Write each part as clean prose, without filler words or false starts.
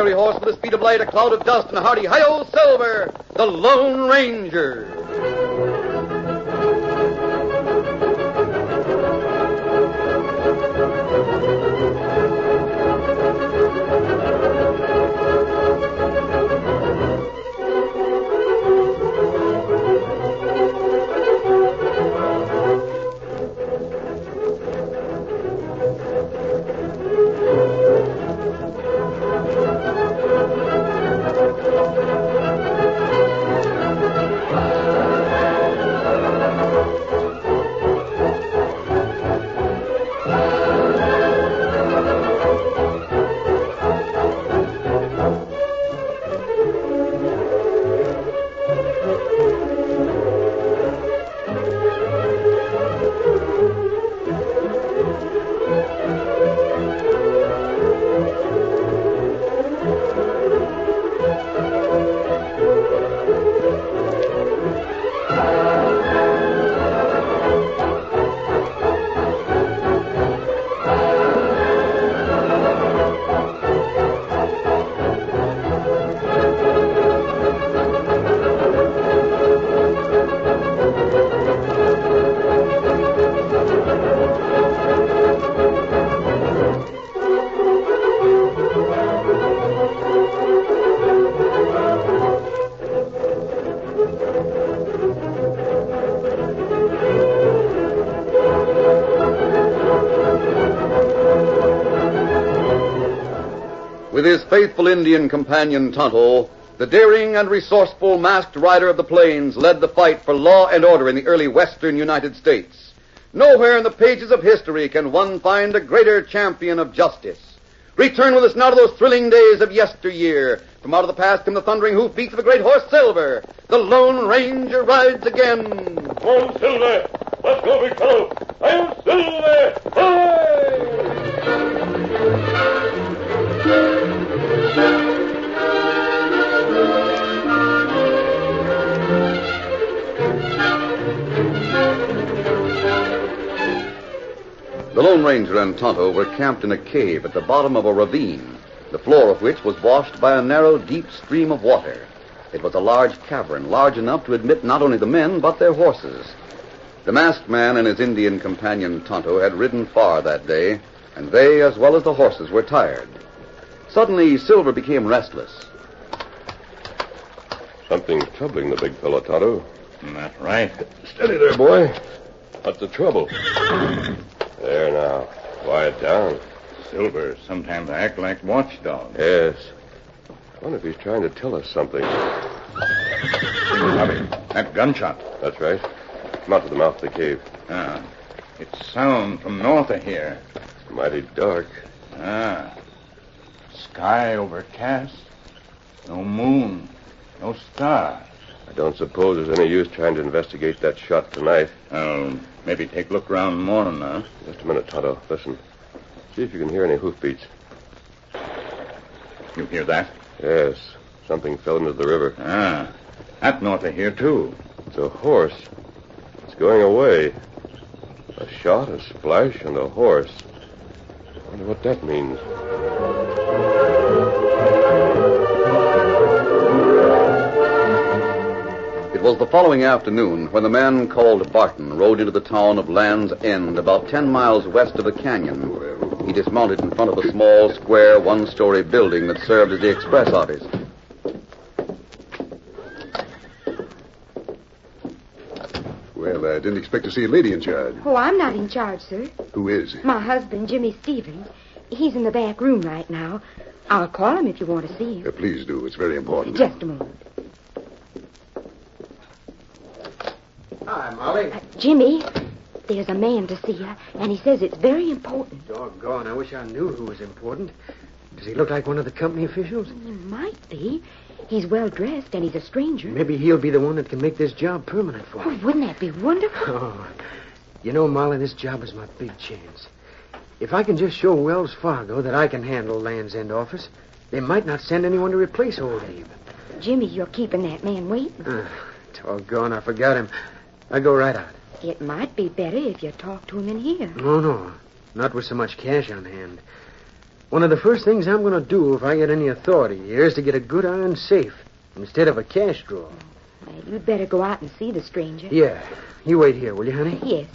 fiery horse with the speed of light, a cloud of dust, and a hearty hi-yo Silver, the Lone Ranger. With his faithful Indian companion Tonto, the daring and resourceful masked rider of the plains led the fight for law and order in the early western United States. Nowhere in the pages of history can one find a greater champion of justice. Return with us now to those thrilling days of yesteryear. From out of the past come the thundering hoofbeats of a great horse, Silver. The Lone Ranger rides again. Come on, Silver. Let's go, big fellow. I'm Silver. Hooray! The Lone Ranger and Tonto were camped in a cave at the bottom of a ravine, the floor of which was washed by a narrow, deep stream of water. It was a large cavern, large enough to admit not only the men, but their horses. The masked man and his Indian companion Tonto had ridden far that day, and they, as well as the horses, were tired. Suddenly, Silver became restless. Something's troubling the big fellow, Tonto. That's right. Steady there, boy. What's the trouble? There now. Quiet down. Silver sometimes act like watchdog. Yes. I wonder if he's trying to tell us something. Bobby, that gunshot. That's right. Come out to the mouth of the cave. It's sound from north of here. It's mighty dark. Sky overcast. No moon. No stars. I don't suppose there's any use trying to investigate that shot tonight. Maybe take a look around in the morning, huh? Just a minute, Tonto. Listen. See if you can hear any hoofbeats. You hear that? Yes. Something fell into the river. That north of here, too. It's a horse. It's going away. A shot, a splash, and a horse. I wonder what that means. It was the following afternoon when the man called Barton rode into the town of Land's End, about 10 miles west of the canyon. He dismounted in front of a small, square, one-story building that served as the express office. Well, I didn't expect to see a lady in charge. Oh, I'm not in charge, sir. Who is? My husband, Jimmy Stevens. He's in the back room right now. I'll call him if you want to see him. Please do. It's very important. Just a moment. Hi, Molly. Jimmy, there's a man to see you, and he says it's very important. Doggone, I wish I knew who was important. Does he look like one of the company officials? He might be. He's well dressed, and he's a stranger. Maybe he'll be the one that can make this job permanent for me. Oh, wouldn't that be wonderful? Oh, you know, Molly, this job is my big chance. If I can just show Wells Fargo that I can handle Land's End office, they might not send anyone to replace old Abe. Jimmy, you're keeping that man waiting. Doggone, I forgot him. I go right out. It might be better if you talk to him in here. No. Not with so much cash on hand. One of the first things I'm going to do if I get any authority here is to get a good iron safe instead of a cash drawer. Well, you'd better go out and see the stranger. Yeah. You wait here, will you, honey? Yes.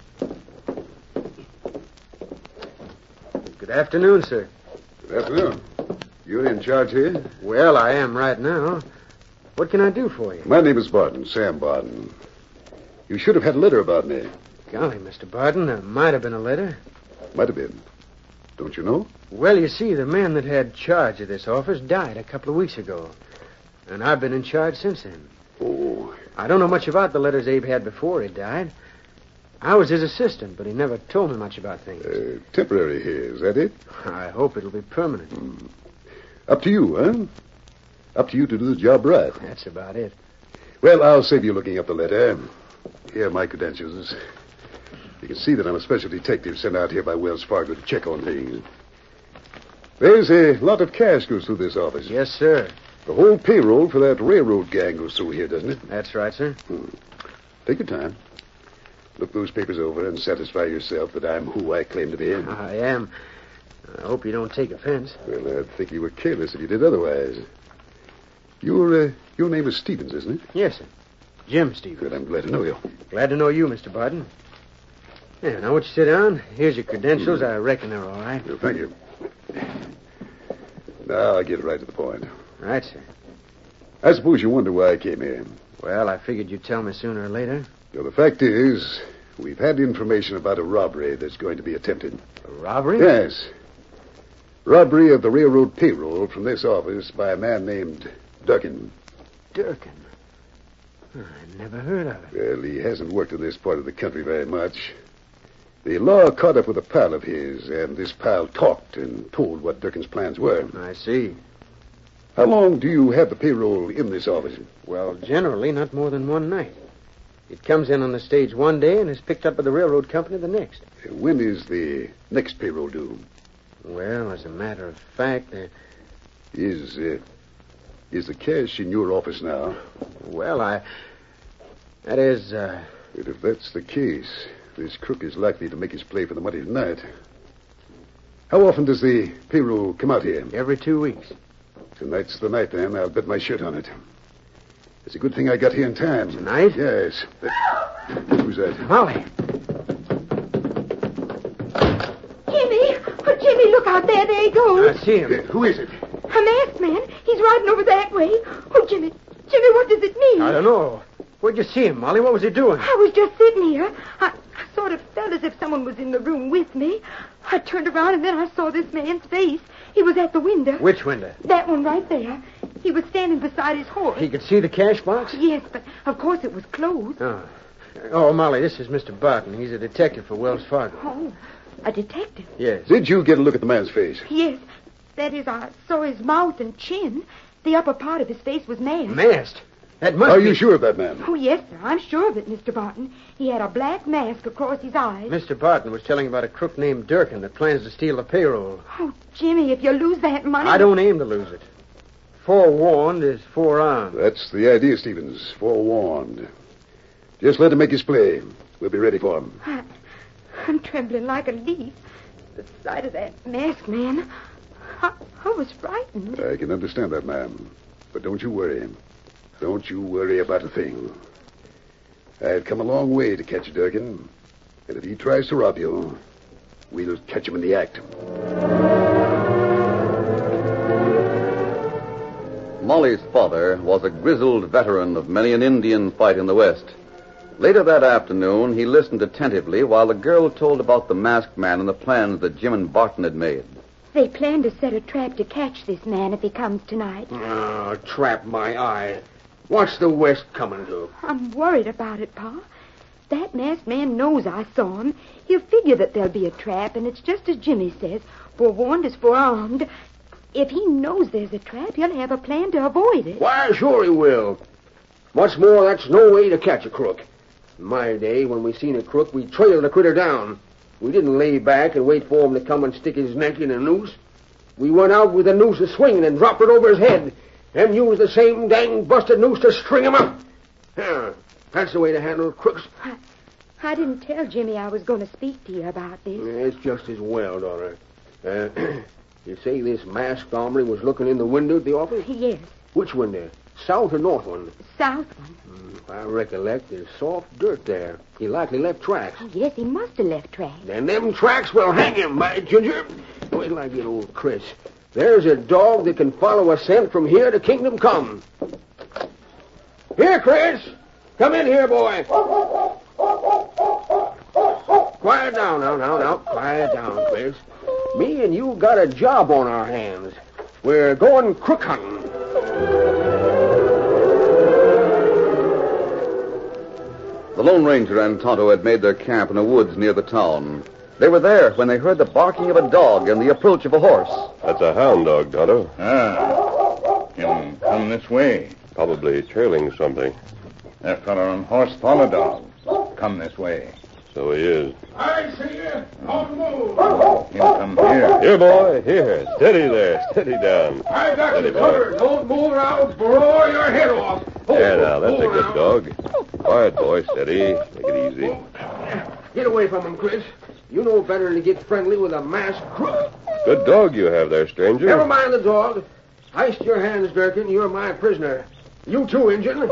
Good afternoon, sir. Good afternoon. You're in charge here? Well, I am right now. What can I do for you? My name is Barton, Sam Barton. You should have had a letter about me. Golly, Mr. Barton, there might have been a letter. Might have been. Don't you know? Well, you see, the man that had charge of this office died a couple of weeks ago. And I've been in charge since then. Oh. I don't know much about the letters Abe had before he died. I was his assistant, but he never told me much about things. Temporary here, is that it? I hope it'll be permanent. Up to you, huh? Up to you to do the job right. That's about it. Well, I'll save you looking up the letter. Here are my credentials. You can see that I'm a special detective sent out here by Wells Fargo to check on things. There's a lot of cash goes through this office. Yes, sir. The whole payroll for that railroad gang goes through here, doesn't it? That's right, sir. Take your time. Look those papers over and satisfy yourself that I'm who I claim to be. I am. I hope you don't take offense. Well, I'd think you were careless if you did otherwise. Your name is Stevens, isn't it? Yes, sir. Jim Stevens. Good, I'm glad to know you. Glad to know you, Mr. Barton. Yeah, now, won't you sit down? Here's your credentials. I reckon they're all right. Well, thank you. Now, I'll get right to the point. Right, sir. I suppose you wonder why I came here. Well, I figured you'd tell me sooner or later. Well, the fact is, we've had information about a robbery that's going to be attempted. A robbery? Yes. Robbery of the railroad payroll from this office by a man named Durkin. Durkin? I never heard of it. Well, he hasn't worked in this part of the country very much. The law caught up with a pal of his, and this pal talked and told what Durkin's plans were. I see. How long do you have the payroll in this office? Well, generally, not more than one night. It comes in on the stage one day and is picked up by the railroad company the next. When is the next payroll due? Well, as a matter of fact, Is the cash in your office now? well, that is, But if that's the case, this crook is likely to make his play for the money tonight. How often does the payroll come out here? every 2 weeks. Tonight's the night, then. I'll bet my shirt on it. It's a good thing I got here in time. Tonight? Yes. Who's that? Molly. Jimmy! Oh, Jimmy, look out there. There he goes. I see him. Who is it? A masked man. He's riding over that way. Oh, Jimmy. Jimmy, what does it mean? I don't know. Where'd you see him, Molly? What was he doing? I was just sitting here. I sort of felt as if someone was in the room with me. I turned around, and then I saw this man's face. He was at the window. Which window? That one right there. He was standing beside his horse. He could see the cash box? Yes, but of course it was closed. Oh, Molly, this is Mr. Barton. He's a detective for Wells Fargo. Oh, a detective? Yes. Did you get a look at the man's face? Yes. That is, I saw his mouth and chin. The upper part of his face was masked. Masked? That must Are be... you sure of that, man? Oh, yes, sir. I'm sure of it, Mr. Barton. He had a black mask across his eyes. Mr. Barton was telling about a crook named Durkin that plans to steal the payroll. Oh, Jimmy, if you lose that money... I don't aim to lose it. Forewarned is forearmed. That's the idea, Stevens. Forewarned. Just let him make his play. We'll be ready for him. I'm trembling like a leaf. The sight of that masked man... I was frightened. I can understand that, ma'am. But don't you worry. Don't you worry about a thing. I've come a long way to catch Durkin. And if he tries to rob you, we'll catch him in the act. Molly's father was a grizzled veteran of many an Indian fight in the West. Later that afternoon, he listened attentively while the girl told about the masked man and the plans that Jim and Barton had made. They plan to set a trap to catch this man if he comes tonight. Oh, trap my eye. What's the West coming to? I'm worried about it, Pa. That masked man knows I saw him. He'll figure that there'll be a trap, and it's just as Jimmy says. Forewarned is forearmed. If he knows there's a trap, he'll have a plan to avoid it. Why, sure he will. What's more, that's no way to catch a crook. In my day, when we seen a crook, we trailed the critter down. We didn't lay back and wait for him to come and stick his neck in a noose. We went out with the noose a-swinging and dropped it over his head, and used the same dang busted noose to string him up. Yeah, that's the way to handle crooks. I didn't tell Jimmy I was going to speak to you about this. It's just as well, daughter. You say this masked hombre was looking in the window at the office? Yes, Which window? South or north one? south one. If I recollect, there's soft dirt there. He likely left tracks. Oh, yes, he must have left tracks. Then them tracks will hang him, by Ginger. Wait till I get old Chris. There's a dog that can follow a scent from here to Kingdom Come. Here, Chris. Come in here, boy. Quiet down now. Quiet down, Chris. Me and you got a job on our hands. We're going crook hunting. The Lone Ranger and Tonto had made their camp in the woods near the town. They were there when they heard the barking of a dog and the approach of a horse. That's a hound dog, Tonto. Him come this way. Probably trailing something. That fella on horse follow dog. Come this way. So he is. I see you. On the move. Him come here. Here, boy. Here. Steady there. Steady down. I got Steady, you covered. Don't move or I'll blow your head off. There now. That's a good dog. Quiet, boy. Steady. Take it easy. Get away from him, Chris. You know better than to get friendly with a masked crook. Good dog you have there, stranger. Never mind the dog. Heist your hands, Durkin. You're my prisoner. You too, Injun.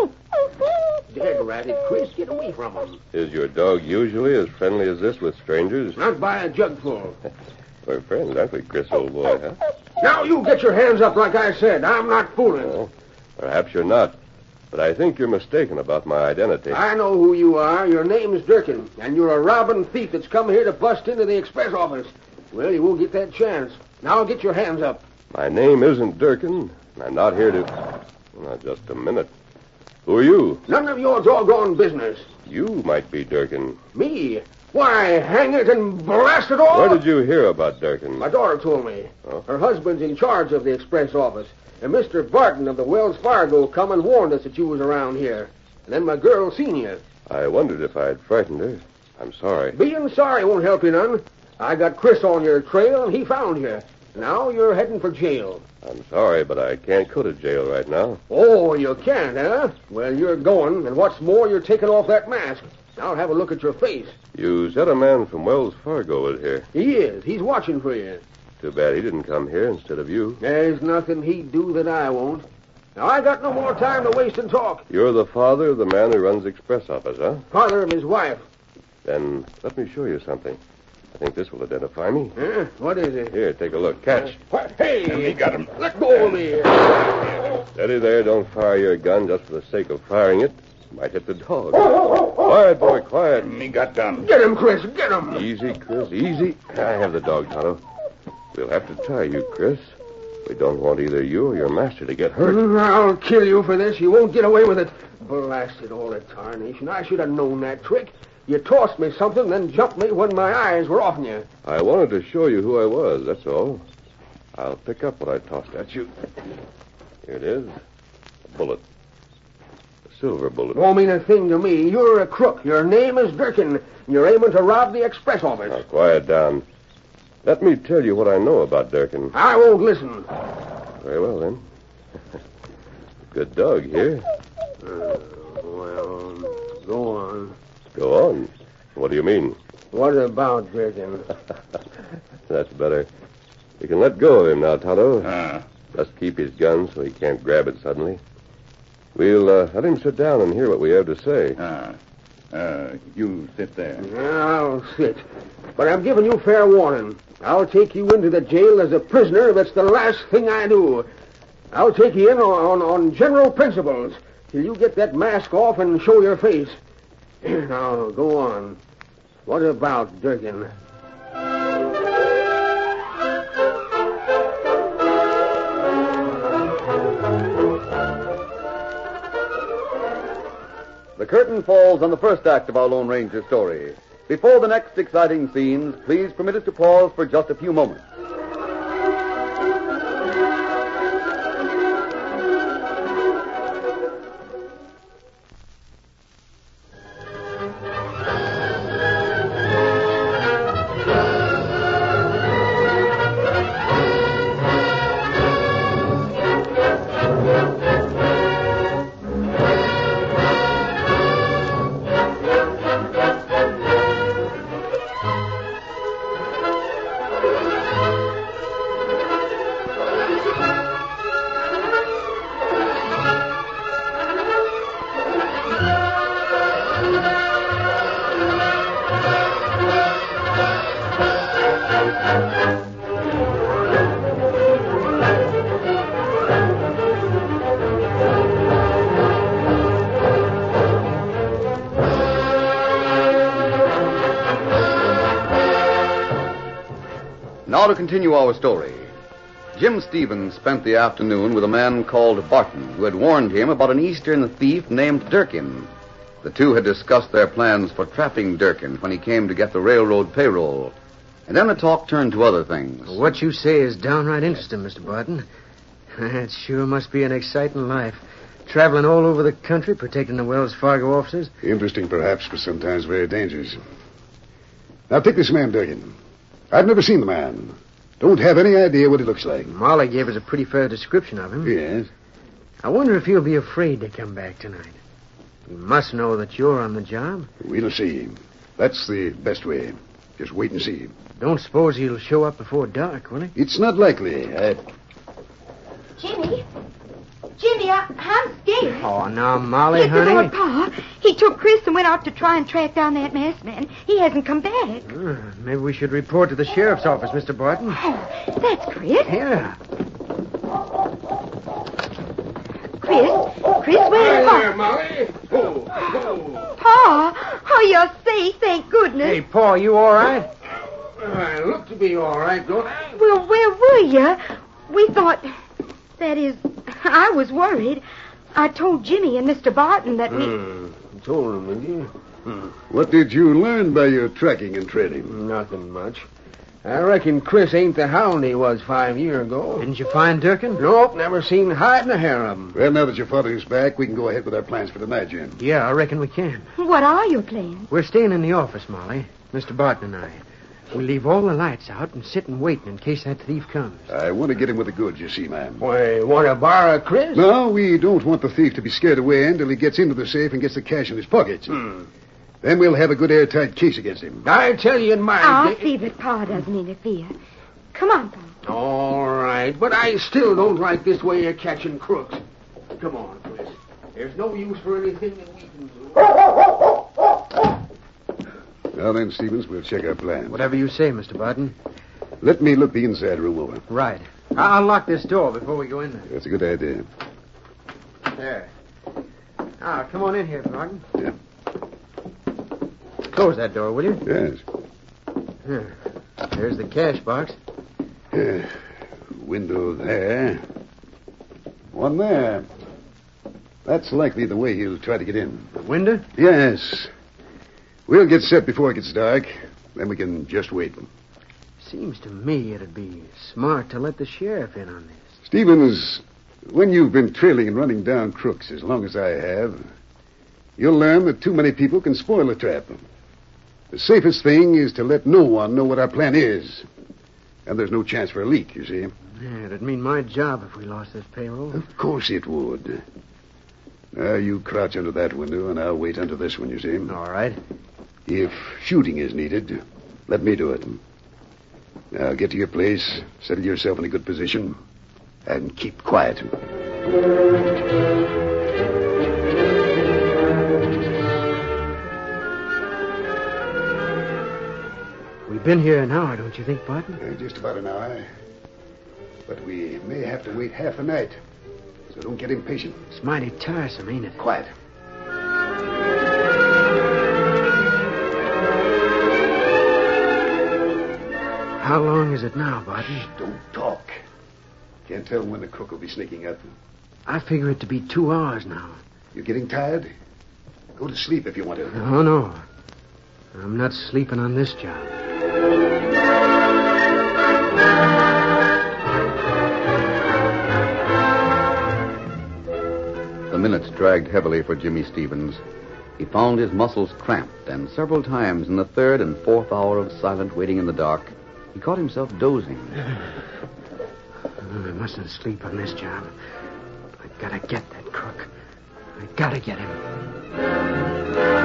Dead ratted, Chris. Get away from him. Is your dog usually as friendly as this with strangers? Not by a jugful. We're friends, aren't we, Chris, old boy, huh? Now you get your hands up like I said. I'm not fooling. Well, perhaps you're not. But I think you're mistaken about my identity. I know who you are. Your name's Durkin, and you're a robbing thief that's come here to bust into the express office. Well, you won't get that chance. Now get your hands up. My name isn't Durkin, and I'm not here to... Now, just a minute. Who are you? None of your doggone business. You might be Durkin. Me? Why, hang it and blast it all. Where did you hear about Durkin? My daughter told me. Oh. Her husband's in charge of the express office. And Mr. Barton of the Wells Fargo come and warned us that you was around here. And then my girl seen you. I wondered if I'd frightened her. I'm sorry. Being sorry won't help you none. I got Chris on your trail, and he found you. Now you're heading for jail. I'm sorry, but I can't go to jail right now. Oh, you can't, huh? Well, you're going, and what's more, you're taking off that mask. I'll have a look at your face. You said a man from Wells Fargo was here. He is. He's watching for you. Too bad he didn't come here instead of you. There's nothing he'd do that I won't. Now, I got no more time to waste and talk. You're the father of the man who runs the express office, huh? Father of his wife. Then let me show you something. I think this will identify me. Huh? What is it? Here, take a look. Catch. Hey! He got him. Let go of me. Steady there. Don't fire your gun just for the sake of firing it. Might hit the dog. Quiet, boy, quiet. He got done. Get him, Chris. Get him. Easy, Chris, easy. I have the dog, Tonto. We'll have to tie you, Chris. We don't want either you or your master to get hurt. I'll kill you for this. You won't get away with it. Blasted all the tarnation. I should have known that trick. You tossed me something, then jumped me when my eyes were off you. I wanted to show you who I was, that's all. I'll pick up what I tossed at you. Here it is. A bullet. A silver bullet. Won't mean a thing to me. You're a crook. Your name is Durkin. You're aiming to rob the express office. Now, quiet down. Let me tell you what I know about Durkin. I won't listen. Very well, then. Good dog here. Well, go on. Go on. What do you mean? What about Durkin? That's better. You can let go of him now, Tonto. Ah. Just keep his gun so he can't grab it suddenly. We'll let him sit down and hear what we have to say. You sit there. I'll sit. But I'm giving you fair warning. I'll take you into the jail as a prisoner if it's the last thing I do. I'll take you in on general principles till you get that mask off and show your face. Now, go on. What about Durkin? The curtain falls on the first act of our Lone Ranger story. Before the next exciting scenes, please permit us to pause for just a few moments. Now to continue our story. Jim Stevens spent the afternoon with a man called Barton, who had warned him about an Eastern thief named Durkin. The two had discussed their plans for trapping Durkin when he came to get the railroad payroll. And then the talk turned to other things. What you say is downright interesting, Mr. Barton. It sure must be an exciting life. Traveling all over the country, protecting the Wells Fargo offices. Interesting, perhaps, but sometimes very dangerous. Now, take this man, Durkin. I've never seen the man. Don't have any idea what he looks like. Molly gave us a pretty fair description of him. Yes. I wonder if he'll be afraid to come back tonight. He must know that you're on the job. We'll see. That's the best way. Just wait and see. Don't suppose he'll show up before dark, will he? It's not likely. Jimmy? Jimmy, I'm scared. Oh, now, Molly, Yes, honey. Lord, Pa. He took Chris and went out to try and track down that masked man. He hasn't come back. Maybe we should report to the sheriff's office, Mr. Barton. Oh, that's Chris. Yeah. Chris, where's Pa? Molly. Pa, oh, you're safe, thank goodness. Hey, Paul, you all right? I look to be all right, don't I? Well, where were you? We thought... That is, I was worried. I told Jimmy and Mr. Barton that we... Told him, did you? What did you learn by your tracking and trading? Nothing much. I reckon Chris ain't the hound he was 5 years ago. Didn't you find Durkin? Nope, never seen hide in a hair of him. Well, now that your father's back, we can go ahead with our plans for tonight, Jim. Yeah, I reckon we can. What are your plans? We're staying in the office, Molly. Mr. Barton and I. We'll leave all the lights out and sit and wait in case that thief comes. I want to get him with the goods, you see, ma'am. Why, want to borrow Chris? No, we don't want the thief to be scared away until he gets into the safe and gets the cash in his pockets. Then we'll have a good airtight case against him. I tell you in my I'll day... see that Pa doesn't interfere. Come on, Pa. All right, but I still don't like this way of catching crooks. Come on, Chris. There's no use for anything that we can do. Now then, Stevens, we'll check our plans. Whatever you say, Mr. Barton. Let me look the inside room over. Right. I'll lock this door before we go in there. That's a good idea. There. Now, come on in here, Barton. Yeah. Close that door, will you? Yes. Here. There's the cash box. Window there. One there. That's likely the way he'll try to get in. The window? Yes. We'll get set before it gets dark. Then we can just wait. Seems to me it'd be smart to let the sheriff in on this. Stevens, when you've been trailing and running down crooks as long as I have, you'll learn that too many people can spoil a trap. The safest thing is to let no one know what our plan is. And there's no chance for a leak, you see. Yeah, it'd mean my job if we lost this payroll. Of course it would. Now, you crouch under that window, and I'll wait under this one, you see. All right. If shooting is needed, let me do it. Now, get to your place, settle yourself in a good position, and keep quiet. We've been here an hour, don't you think, Barton? Just about an hour. But we may have to wait half a night. So don't get impatient. It's mighty tiresome, ain't it? Quiet. How long is it now, Barton? Don't talk. Can't tell when the crook will be sneaking up. I figure it to be 2 hours now. You're getting tired? Go to sleep if you want to. Oh, no. I'm not sleeping on this job. The minutes dragged heavily for Jimmy Stevens. He found his muscles cramped, and several times in the third and fourth hour of silent waiting in the dark, he caught himself dozing. I mustn't sleep on this job. I gotta get that crook. I gotta get him.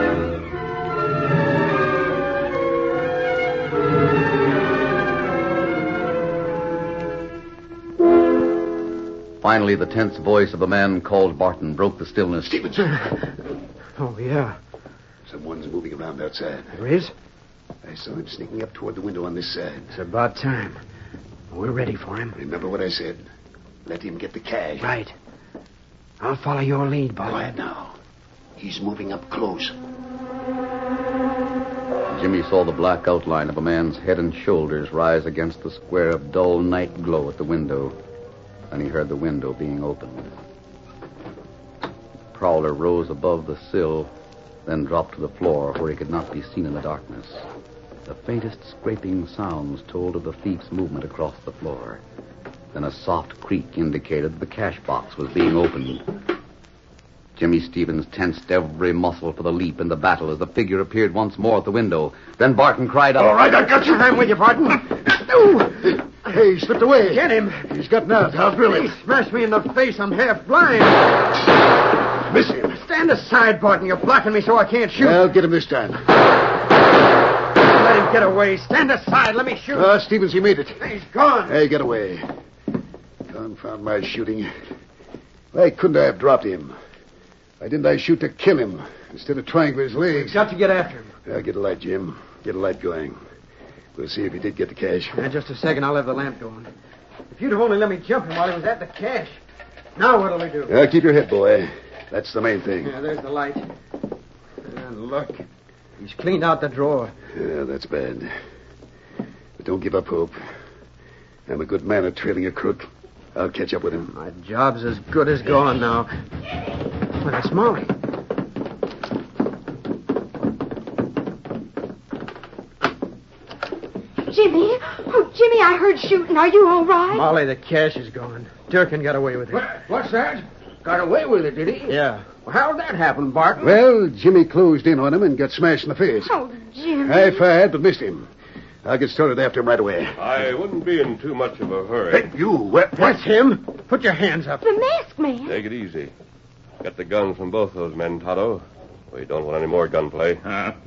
Finally, the tense voice of a man called Barton broke the stillness. Stevens! Oh, yeah. Someone's moving around outside. There is? I saw him sneaking up toward the window on this side. It's about time. We're ready for him. Remember what I said. Let him get the cash. Right. I'll follow your lead, Barton. Quiet now. He's moving up close. Jimmy saw the black outline of a man's head and shoulders rise against the square of dull night glow at the window. Then he heard the window being opened. Prowler rose above the sill, then dropped to the floor where he could not be seen in the darkness. The faintest scraping sounds told of the thief's movement across the floor. Then a soft creak indicated that the cash box was being opened. Jimmy Stevens tensed every muscle for the leap in the battle as the figure appeared once more at the window. Then Barton cried out, All right, I got you. I'm with you, Barton. Hey, he slipped away. Get him. He's gotten out. I'll drill him. He smashed me in the face. I'm half blind. Miss him. Stand aside, Barton. You're blocking me so I can't shoot. I'll get him this time. Let him get away. Stand aside. Let me shoot. Stevens, he made it. He's gone. Hey, get away. Confound my shooting. Why couldn't I have dropped him? Why didn't I shoot to kill him instead of trying for his legs? Got to get after him. Get a light, Jim. Get a light going. We'll see if he did get the cash. Just a second. I'll have the lamp going. If you'd have only let me jump him while he was at the cash. Now what'll we do? Keep your head, boy. That's the main thing. Yeah, there's the light. And look. He's cleaned out the drawer. Yeah, that's bad. But don't give up hope. I'm a good man at trailing a crook. I'll catch up with him. My job's as good as gone now. Well, that's Molly. Jimmy! Oh, Jimmy, I heard shooting. Are you all right? Molly, the cash is gone. Durkin got away with it. What's that? Got away with it, did he? Yeah. Well, how'd that happen, Barton? Well, Jimmy closed in on him and got smashed in the face. Oh, Jimmy. I fired, but missed him. I'll get started after him right away. I wouldn't be in too much of a hurry. Hey, you! What? That's him. Put your hands up. The masked man. Take it easy. Get the guns from both those men, Tonto. We don't want any more gunplay.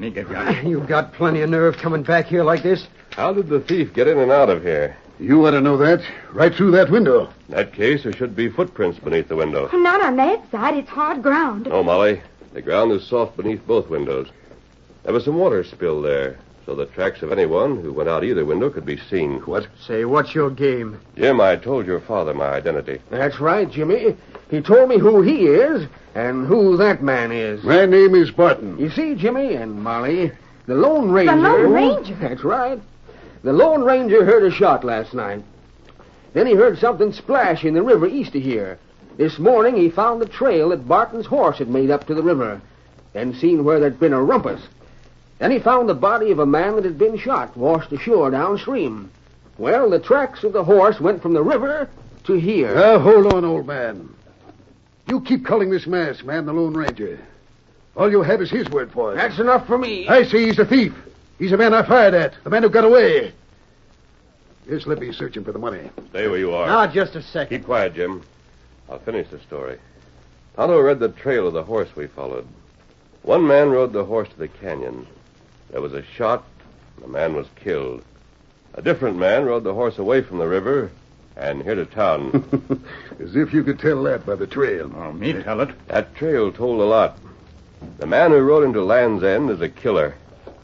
You got plenty of nerve coming back here like this. How did the thief get in and out of here? You ought to know that. Right through that window. In that case, there should be footprints beneath the window. Not on that side. It's hard ground. No, Molly. The ground is soft beneath both windows. There was some water spilled there, so the tracks of anyone who went out either window could be seen. What? Say, what's your game? Jim, I told your father my identity. That's right, Jimmy. He told me who he is and who that man is. My name is Barton. You see, Jimmy and Molly, the Lone Ranger... The Lone Ranger? That's right. The Lone Ranger heard a shot last night. Then he heard something splash in the river east of here. This morning he found the trail that Barton's horse had made up to the river, then seen where there'd been a rumpus. Then he found the body of a man that had been shot, washed ashore downstream. Well, the tracks of the horse went from the river to here. Now, hold on, old man. You keep calling this masked man the Lone Ranger. All you have is his word for it. That's enough for me. I see he's a thief. He's the man I fired at. The man who got away. Here's Slippy searching for the money. Stay where you are. Now, just a second. Keep quiet, Jim. I'll finish the story. Tonto read the trail of the horse we followed. One man rode the horse to the canyon. There was a shot, and the man was killed. A different man rode the horse away from the river and here to town. As if you could tell that by the trail. Oh, me tell it. That trail told a lot. The man who rode into Land's End is a killer.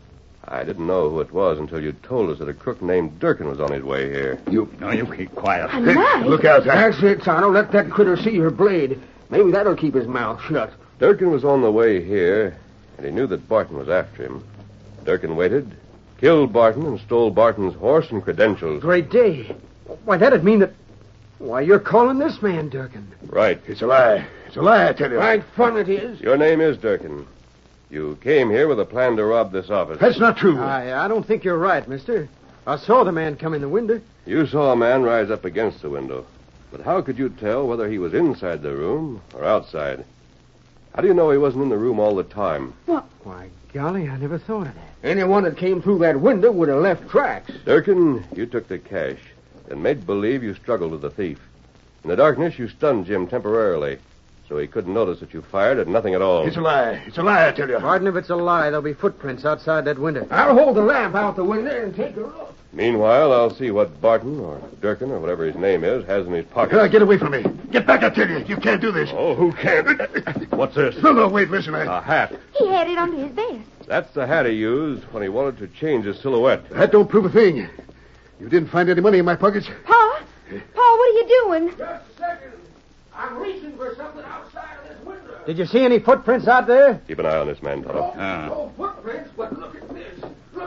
I didn't know who it was until you told us that a crook named Durkin was on his way here. You keep quiet. A knife? Look out, huh? That's it, Tonto. Let that critter see her blade. Maybe that'll keep his mouth shut. Durkin was on the way here, and he knew that Barton was after him. Durkin waited, killed Barton, and stole Barton's horse and credentials. Great day. Why, that'd mean that... Why, you're calling this man Durkin. Right. It's a lie. It's a lie, I tell you. Right fun it is. Your name is Durkin. You came here with a plan to rob this office. That's not true. I don't think you're right, mister. I saw the man come in the window. You saw a man rise up against the window. But how could you tell whether he was inside the room or outside? How do you know he wasn't in the room all the time? Why, golly, I never thought of that. Anyone that came through that window would have left tracks. Durkin, you took the cash and made believe you struggled with the thief. In the darkness, you stunned Jim temporarily, so he couldn't notice that you fired at nothing at all. It's a lie. It's a lie, I tell you. Pardon if it's a lie. There'll be footprints outside that window. I'll hold the lamp out the window and take a look. Meanwhile, I'll see what Barton or Durkin or whatever his name is has in his pocket. Get away from me. Get back, I tell you. You can't do this. Oh, who can't? What's this? No, wait, listen. A hat. He had it under his vest. That's the hat he used when he wanted to change his silhouette. That don't prove a thing. You didn't find any money in my pockets? Pa? Pa, what are you doing? Just a second. I'm reaching for something outside of this window. Did you see any footprints out there? Keep an eye on this man, Tonto. No footprints, but look at this. Look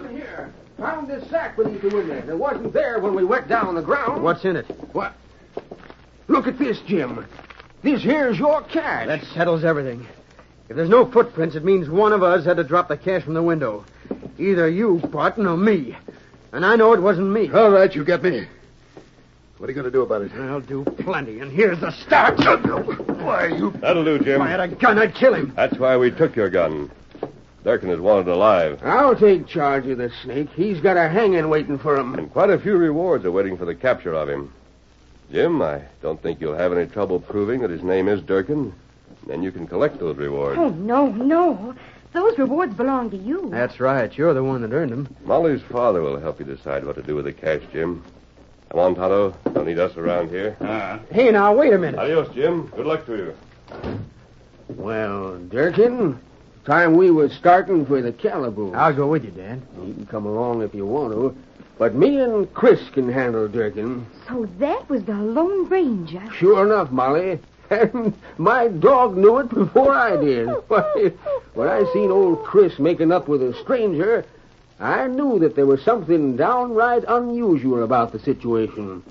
Down here. Found this sack beneath the window. It wasn't there when we went down the ground. What's in it? What? Look at this, Jim. This here's your cash. That settles everything. If there's no footprints, it means one of us had to drop the cash from the window. Either you, Barton, or me. And I know it wasn't me. All right, you get me. What are you going to do about it? I'll do plenty, and here's the start. Why, you... That'll do, Jim. If I had a gun, I'd kill him. That's why we took your gun. Durkin is wanted alive. I'll take charge of the snake. He's got a hanging waiting for him. And quite a few rewards are waiting for the capture of him. Jim, I don't think you'll have any trouble proving that his name is Durkin. Then you can collect those rewards. Oh, no. Those rewards belong to you. That's right. You're the one that earned them. Molly's father will help you decide what to do with the cash, Jim. Come on, Tonto. Don't need us around here. Hey, now, wait a minute. Adios, Jim. Good luck to you. Well, Durkin, time we was starting for the calaboose. I'll go with you, Dad. You can come along if you want to. But me and Chris can handle Durkin. So that was the Lone Ranger. Sure enough, Molly. And my dog knew it before I did. Why, when I seen old Chris making up with a stranger, I knew that there was something downright unusual about the situation.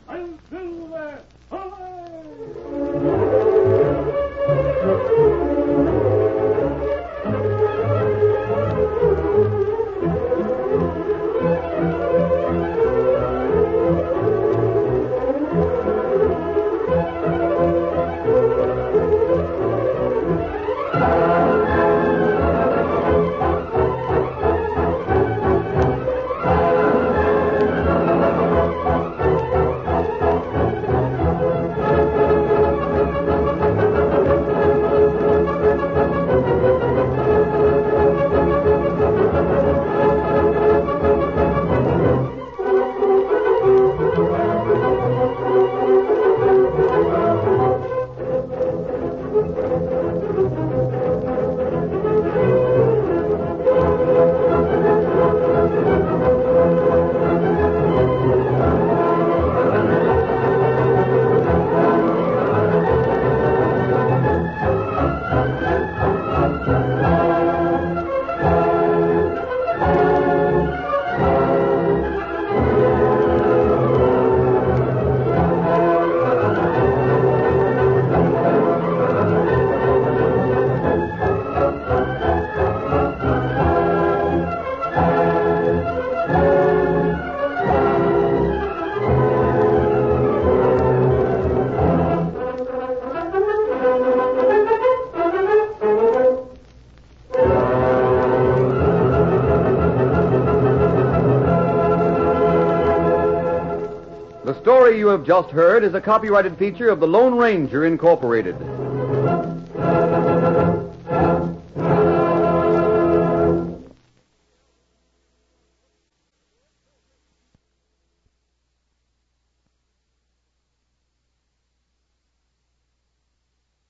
The story you have just heard is a copyrighted feature of the Lone Ranger Incorporated.